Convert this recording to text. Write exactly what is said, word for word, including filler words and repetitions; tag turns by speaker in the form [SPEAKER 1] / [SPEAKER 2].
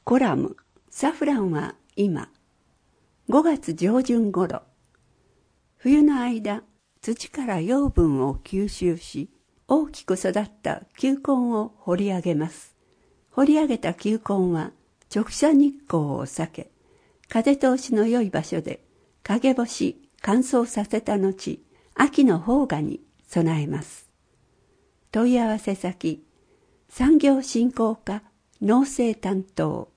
[SPEAKER 1] コラム。サフランは今、ごがつ上旬ごろ、冬の間、土から養分を吸収し、大きく育った球根を掘り上げます。掘り上げた球根は直射日光を避け、風通しの良い場所で陰干し、乾燥させた後、秋の萌芽に備えます。問い合わせ先、産業振興課農政担当